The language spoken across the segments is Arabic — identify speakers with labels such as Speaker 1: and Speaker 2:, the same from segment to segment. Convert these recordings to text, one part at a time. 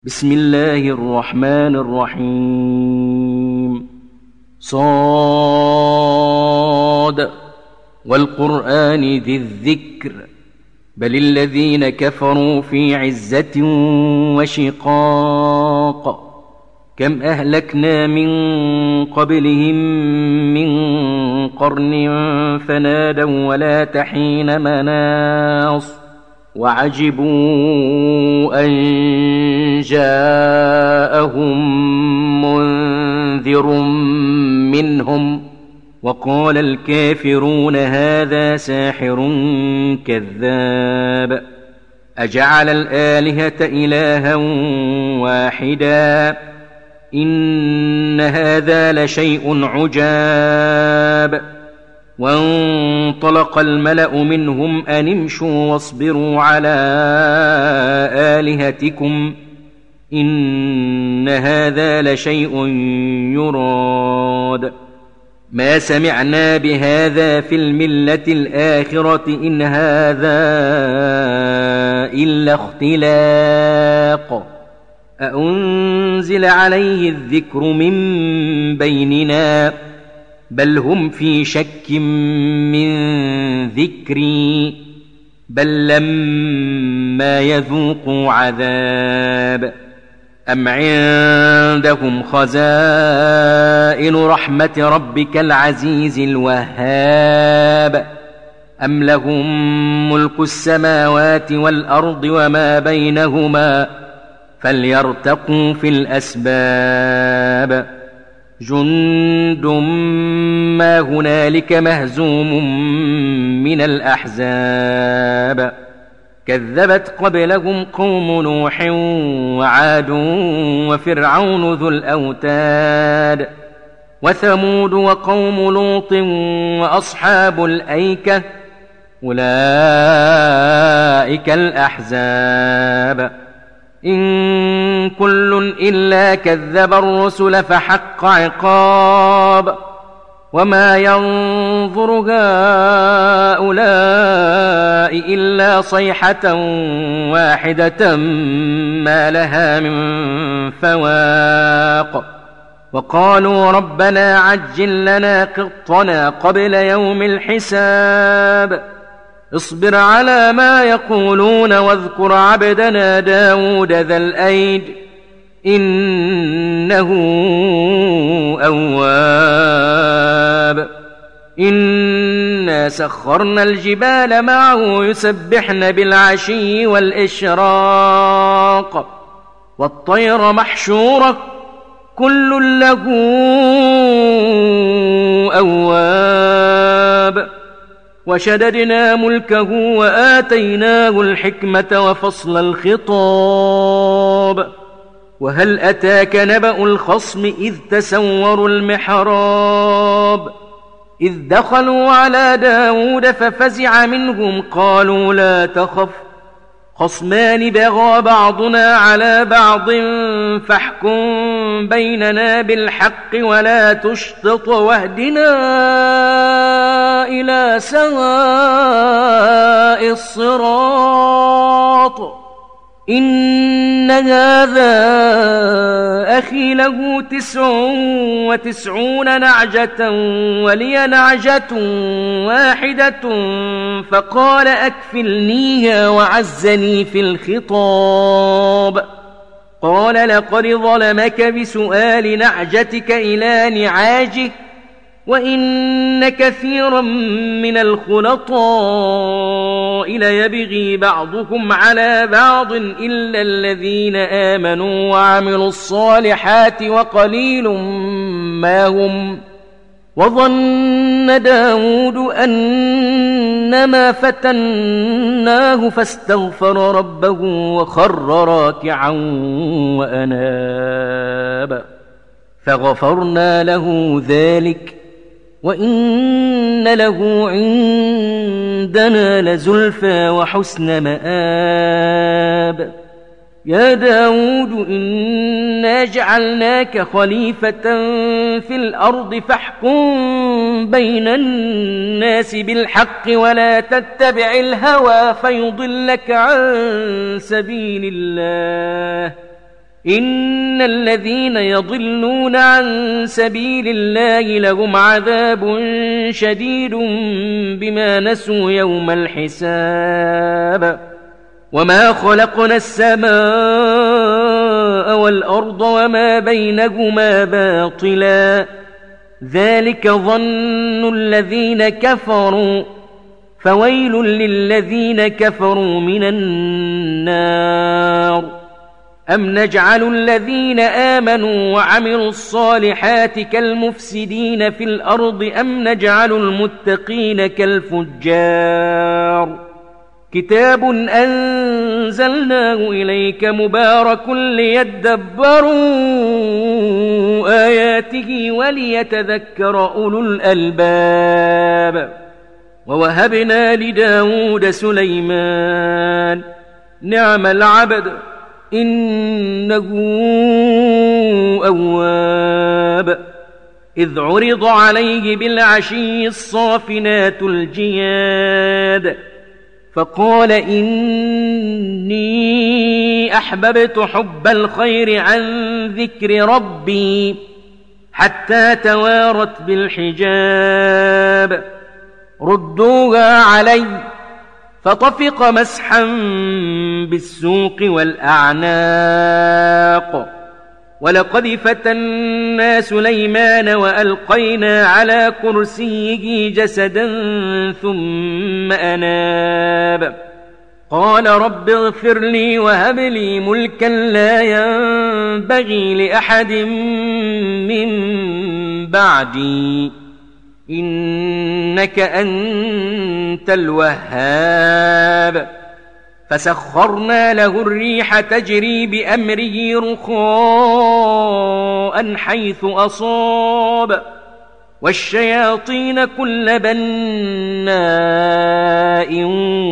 Speaker 1: بسم الله الرحمن الرحيم صاد والقرآن ذي الذكر بل الذين كفروا في عزة وشقاق كم أهلكنا من قبلهم من قرن فنادوا ولا تحين مناص وعجبوا أن جاءهم منذر منهم وقال الكافرون هذا ساحر كذاب أجعل الآلهة إلها واحدا إن هذا لشيء عجاب وانطلق الملأ منهم أن امشوا واصبروا على آلهتكم إن هذا لشيء يراد ما سمعنا بهذا في الملة الآخرة إن هذا إلا اختلاق أأنزل عليه الذكر من بيننا بل هم في شك من ذكري بل لما يذوقوا عذاب أم عندهم خزائن رحمة ربك العزيز الوهاب أم لهم ملك السماوات والأرض وما بينهما فليرتقوا في الأسباب جند ما هنالك مهزوم من الأحزاب كذبت قبلهم قوم نوح وعاد وفرعون ذو الأوتاد وثمود وقوم لوط وأصحاب الأيكة أولئك الأحزاب إن كل إلا كذب الرسل فحق عقاب وما ينظر هؤلاء إلا صيحة واحدة ما لها من فواق وقالوا ربنا عجل لنا قطنا قبل يوم الحساب اصبر على ما يقولون واذكر عبدنا داود ذا الأيد إنه أواب إنا سخرنا الجبال معه يسبحن بالعشي والإشراق والطير محشورة كل له أواب وشددنا ملكه وآتيناه الحكمة وفصل الخطاب وهل أتاك نبأ الخصم إذ تسوروا المحراب إذ دخلوا على داود ففزع منهم قالوا لا تخف خصمان بغى بعضنا على بعض فاحكم بيننا بالحق ولا تشطط واهدنا إلى سواء الصراط إن هذا أخي له 99 نعجة ولي نعجة واحدة فقال أكفلنيها وعزني في الخطاب قال لقد ظلمك بسؤال نعجتك إلى نعاجه وإن كثيرا من الخلطاء ليبغي بعضهم على بعض إلا الذين آمنوا وعملوا الصالحات وقليل ما هم وظن داود أنما فتناه فاستغفر ربه وخر راكعا وأناب فغفرنا له ذلك وإن له عندنا لزلفى وحسن مآب يا داود إنا جعلناك خليفة في الأرض فاحكم بين الناس بالحق ولا تتبع الهوى فيضلك عن سبيل الله إن الذين يضلون عن سبيل الله لهم عذاب شديد بما نسوا يوم الحساب وما خلقنا السماء والأرض وما بينهما باطلا ذلك ظن الذين كفروا فويل للذين كفروا من النار أم نجعل الذين آمنوا وعملوا الصالحات كالمفسدين في الأرض أم نجعل المتقين كالفجار كتاب أنزلناه إليك مبارك ليدبروا آياته وليتذكر أولو الألباب ووهبنا لداود سليمان نعم العبد إنه أواب إذ عرض عليه بالعشي الصافنات الجياد فقال إني أحببت حب الخير عن ذكر ربي حتى توارت بالحجاب ردوها علي فطفق مسحا بالسوق والأعناق ولقد فتنا سليمان وألقينا على كرسيه جسدا ثم أناب قال رب اغفر لي وهب لي ملكا لا ينبغي لأحد من بعدي إنك أنت الوهاب فسخرنا له الريح تجري بأمره رخاء حيث أصاب والشياطين كل بناء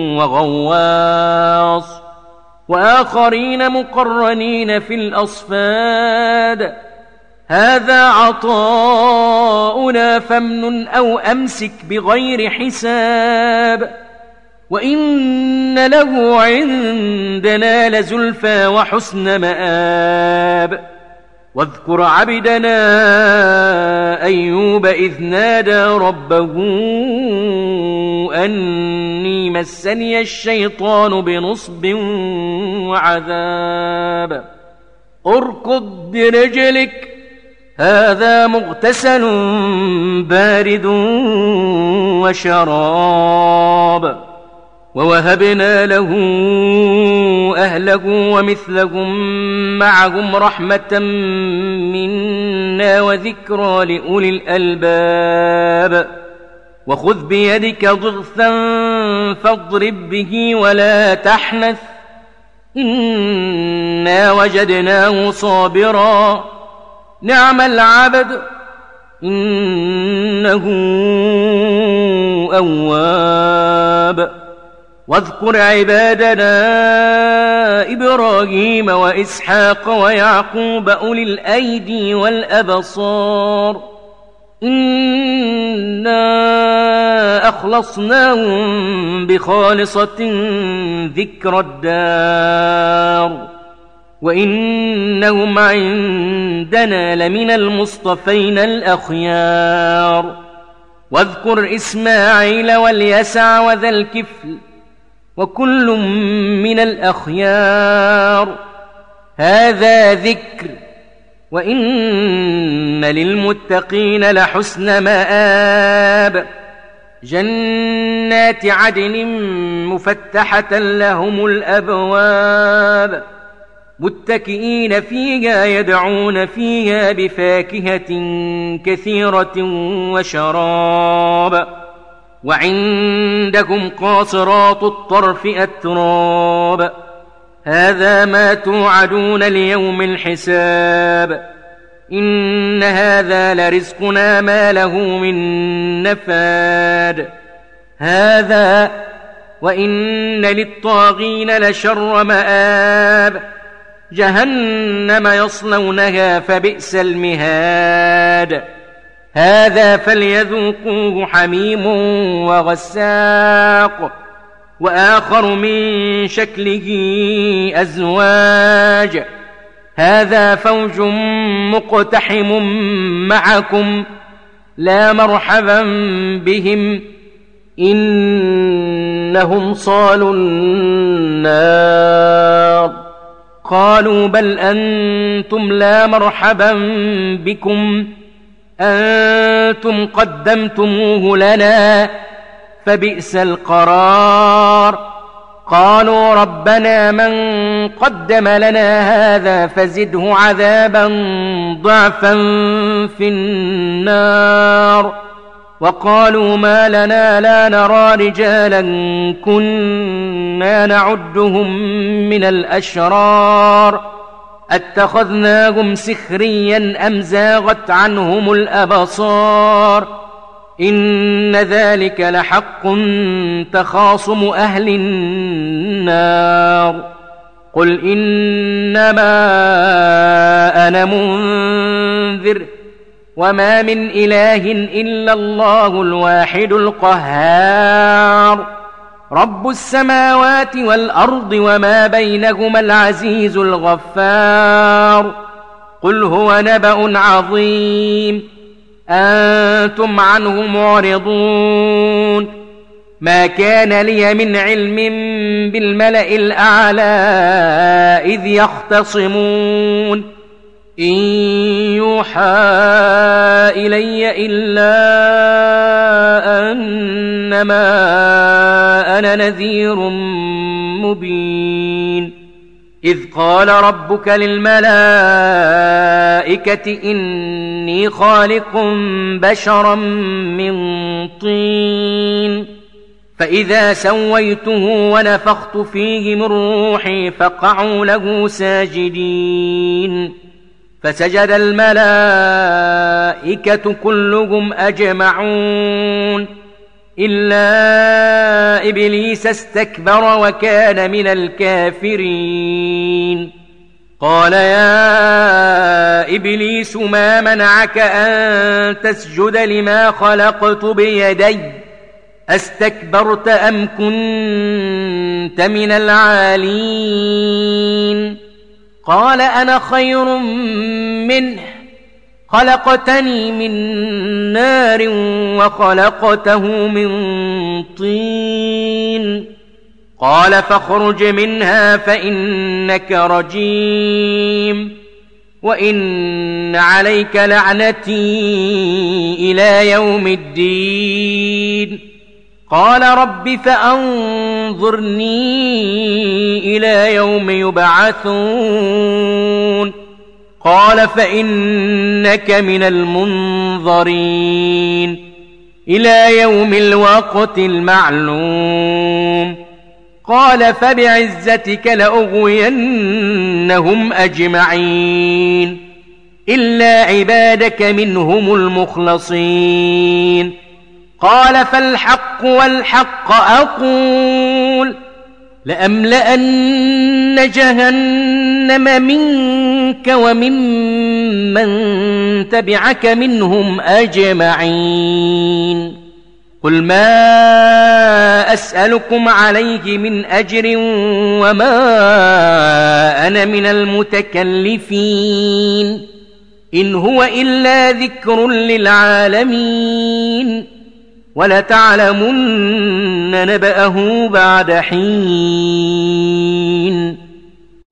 Speaker 1: وغواص وآخرين مقرنين في الأصفاد هذا عطاؤنا فامنن أو أمسك بغير حساب وإن له عندنا لزلفى وحسن مآب واذكر عبدنا أيوب إذ نادى ربه أني مسني الشيطان بنصب وعذاب اركض برجلك هذا مغتسل بارد وشراب ووهبنا له أهله ومثلهم معهم رحمة منا وذكرى لأولي الألباب وخذ بيدك ضغثا فاضرب به ولا تحنث إنا وجدناه صابرا نعم العبد إنه أواب واذكر عبادنا إبراهيم وإسحاق ويعقوب أولي الأيدي والأبصار إنا أخلصناهم بخالصة ذكر الدار وإنهم عندنا لمن المصطفين الأخيار واذكر إسماعيل واليسع وذا الكفل وكل من الأخيار هذا ذكر وإن للمتقين لحسن مآب جنات عدن مفتحة لهم الأبواب متكئين فيها يدعون فيها بفاكهة كثيرة وشراب وعندكم قاصرات الطرف أتراب هذا ما توعدون ليوم الحساب إن هذا لرزقنا ما له من نفاد هذا وإن للطاغين لشر مآب جهنم يصلونها فبئس المهاد هذا فليذوقوه حميم وغساق وآخر من شكله أزواج هذا فوج مقتحم معكم لا مرحبا بهم إنهم صالوا النار. قالوا بل أنتم لا مرحبا بكم أنتم قدمتموه لنا فبئس القرار. قالوا ربنا من قدم لنا هذا فزده عذابا ضعفا في النار. وقالوا ما لنا لا نرى رجالا كنا نعدهم من الأشرار اتخذناهم سخريا أم زاغت عنهم الأبصار إن ذلك لحق تخاصم أهل النار. قل إنما أنا منذر وما من إله إلا الله الواحد القهار رب السماوات والأرض وما بينهما العزيز الغفار. قل هو نبأ عظيم أنتم عنه معرضون. ما كان لي من علم بالملأ الأعلى إذ يختصمون إن يوحى إلي إلا أنما أنا نذير مبين. إذ قال ربك للملائكة إني خالق بشرا من طين فإذا سويته ونفخت فيه من روحي فقعوا له ساجدين. فسجد الملائكة كلهم أجمعون إلا إبليس استكبر وكان من الكافرين. قال يا إبليس ما منعك أن تسجد لما خلقت بيدي أستكبرت أم كنت من العالين؟ قال أنا خير منه خلقتني من نار وخلقته من طين. قال فاخرج منها فإنك رجيم وإن عليك لعنتي إلى يوم الدين. قال رب فأنظرني إلى يوم يبعثون. قال فإنك من المنظرين إلى يوم الوقت المعلوم. قال فبعزتك لأغوينهم أجمعين إلا عبادك منهم المخلصين. قال فالحق والحق أقول لأملأن جهنم منك وممن تبعك منهم أجمعين. قل ما أسألكم عليه من أجر وما أنا من المتكلفين إن هو إلا ذكر للعالمين ولتعلمن نبأه بعد حين.